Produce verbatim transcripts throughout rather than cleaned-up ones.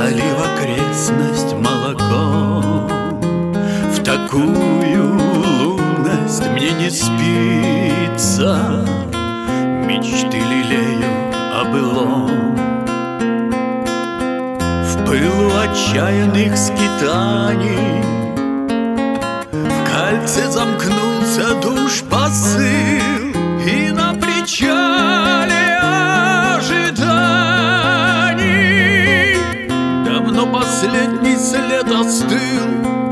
залив окрестность молоком. В такую лунность мне не спится, мечты лелею о былом. В пылу отчаянных скитаний в кольце замкнулся душ посыл, и на причале ожиданий давно последний след остыл.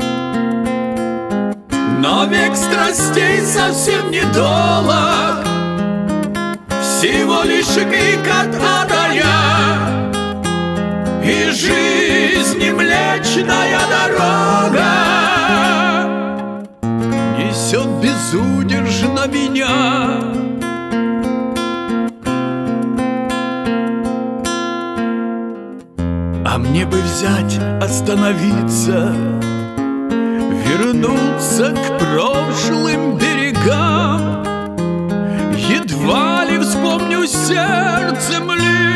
Но век страстей совсем недолог, всего лишь миг от адая, и жизни млечная дорога несет безудержно меня. А мне бы взять, остановиться, вернуться к прошлым берегам. Едва ли вспомню сердцем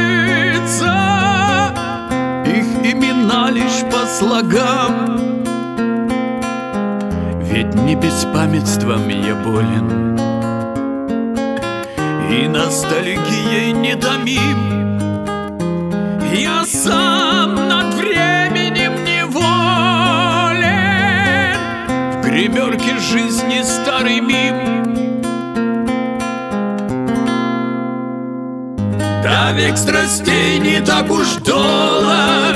лица, их имена лишь по слогам. Ведь не беспамятством я болен, и ностальгией не томим. Я сам над временем неволен, в гримерке жизни старый мим. Да век страстей не так уж долг,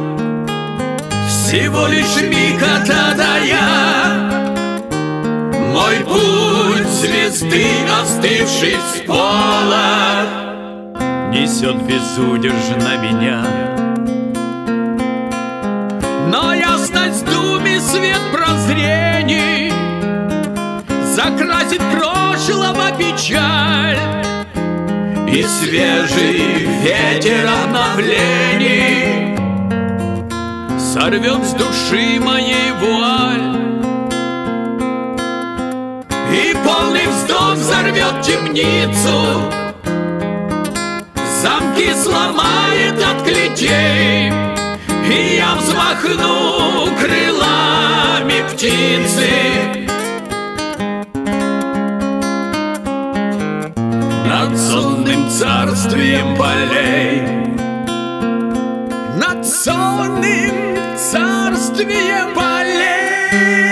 всего лишь миг от адая. Мой путь звезды, остывший всполох, несет безудержно меня. Но ясность думи, свет прозрений закрасит прошлого печаль, и свежий ветер обновлений сорвет с души моей вуаль, и полный вздох взорвет темницу, замки сломает от клетей, и я взмахну крылами птицы над сонным царствием полей, над сонным царствием полей.